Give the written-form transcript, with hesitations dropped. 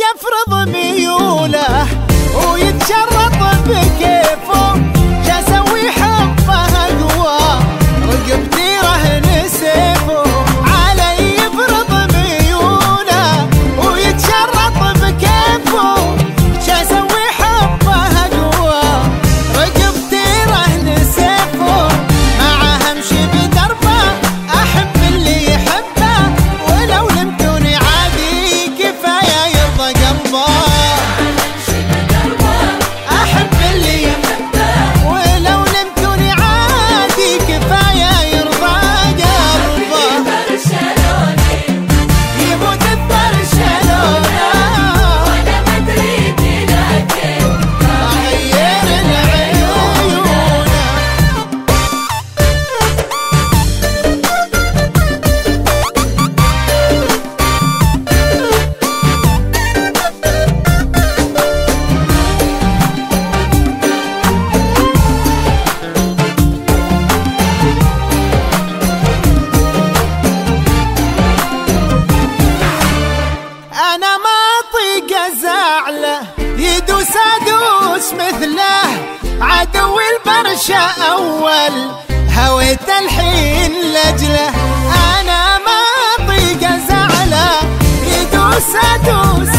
يفرض ميوله ويتشرط بكيفه، جا سوي حبه اقوى رقبتي رهن سيفه. علي يفرض ميوله ويتشرط بكيفه، جا سوي حبه اقوى رقبتي رهن سيفه. معه امشي بدربه احب اللي يحبه، ولو لمتوني عادي كفايه يرضى قلبه. يدوس ادوس مثله عدو البرشا اول، هويت الحين لاجله. انا ما اطيق ازعله، يدوس ادوس